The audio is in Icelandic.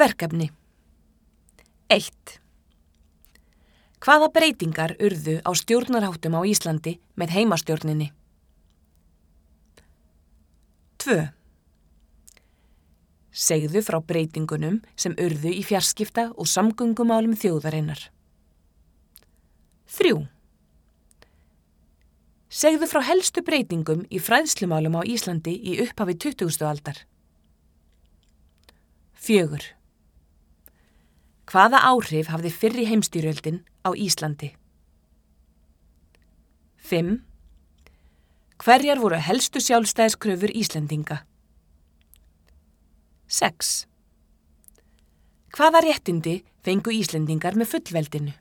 Verkefni 1. Hvaða breytingar urðu á stjórnarháttum á Íslandi með heimastjórninni? 2. Segðu frá breytingunum sem urðu í fjarskipta- og samgöngumálum þjóðarinnar. 3. Segðu frá helstu breytingum í fræðslumálum á Íslandi í upphafi 20. aldar. 4. Hvaða áhrif hafði fyrri heimsstyrjöldin á Íslandi? 5. Hverjar voru helstu sjálfstæðiskröfur Íslendinga? 6. Hvaða réttindi fengu Íslendingar með fullveldinu?